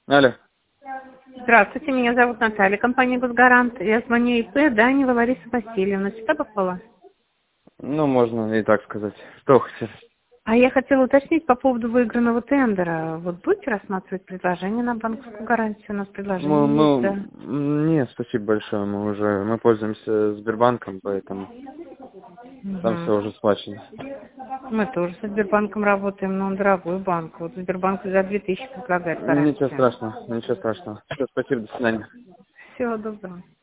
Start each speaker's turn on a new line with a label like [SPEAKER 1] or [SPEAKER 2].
[SPEAKER 1] Алло.
[SPEAKER 2] Здравствуйте, меня зовут Наталья, компания «Госгарант». Я звоню ИП Данева Лариса Васильевна. Сюда попала?
[SPEAKER 1] Ну, можно и так сказать. Что хотите?
[SPEAKER 2] А я хотела уточнить по поводу выигранного тендера. Вот будете рассматривать предложение на банковскую гарантию? У нас предложение есть, да.
[SPEAKER 1] Нет, спасибо большое. Мы пользуемся Сбербанком, поэтому там все
[SPEAKER 2] Мгм.
[SPEAKER 1] уже сплачено.
[SPEAKER 2] Мы тоже со Сбербанком работаем, но он дорогой банк. Вот Сбербанк за 2000 предлагает
[SPEAKER 1] Ничего
[SPEAKER 2] гарантию.
[SPEAKER 1] страшного, ничего страшного. Все, спасибо, до свидания.
[SPEAKER 2] Всего доброго.